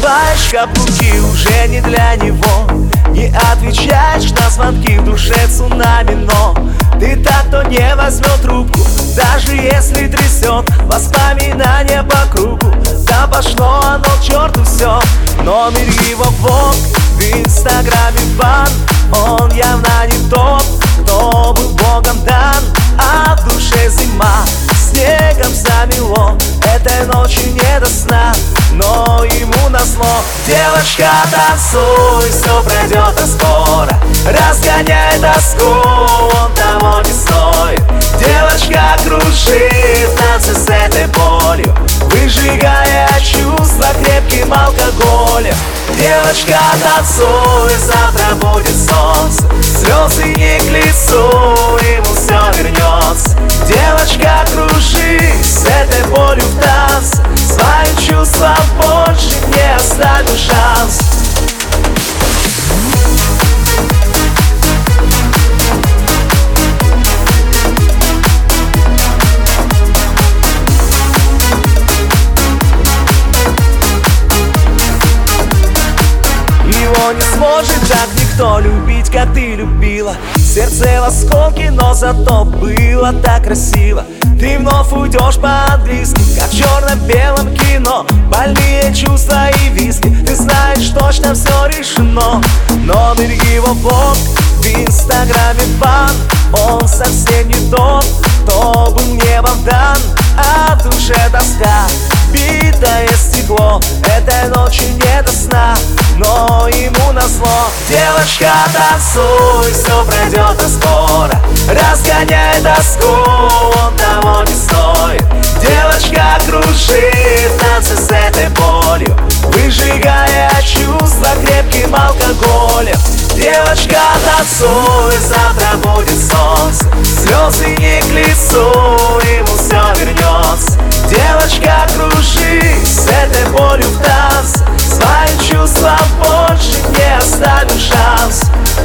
Надеваешь каблуки, уже не для него. Не отвечаешь на звонки, в душе цунами, но ты так, кто не возьмет трубку, даже если трясет воспоминания по кругу. Да пошло оно к черту все. Номер его блог, в инстаграме бан. Он явно не тот, кто был богом дан. А в душе зима, снегом замело. Этой ночью не до сна, но ему назло. Девочка, танцуй, все пройдет, а скоро разгоняй тоску, он того не стоит. Девочка, кружи в танце с этой болью, выжигая чувства крепким алкоголем. Девочка, танцуй, завтра будет солнце, слезы не к лицу, ему все вернется. Девочка, кружи с этой болью в танце, своим чувствам больше не оставлю шанс. Его не сможет так никто любить, как ты любила. Сердце в осколке, но зато было так красиво. Ты вновь уйдешь по-английски, как в черно-белом кино. Больные чувства и виски, ты знаешь, точно все решено. Номер его блог, в инстаграме бан. Он совсем не тот, кто был небом дан. А в душе тоска, битое стекло. Этой ночью не до сна, но ему назло. Девочка, танцуй, все пройдет, а скоро разгоняй тоску, он того не стоит. Девочка, кружи в танце с этой болью, выжигая чувства крепким алкоголем. Девочка, танцуй, завтра будет солнце, слезы не к лицу, ему все вернется. Девочка, кружи с этой болью в танце, своим чувствам больше не оставим шанс.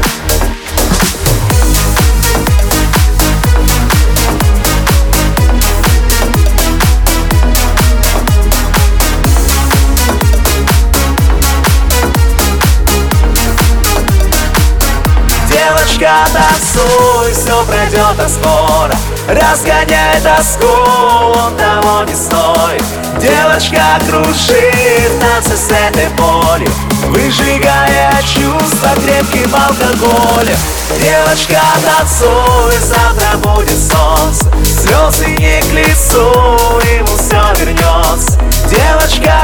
Девочка, танцуй, все пройдет, а скоро разгоняй тоску, он того не стоит. Девочка, кружи в танце с этой болью, выжигая чувства крепким алкоголем. Девочка, танцуй, завтра будет солнце, слезы не к лицу, ему все вернется. Девочка,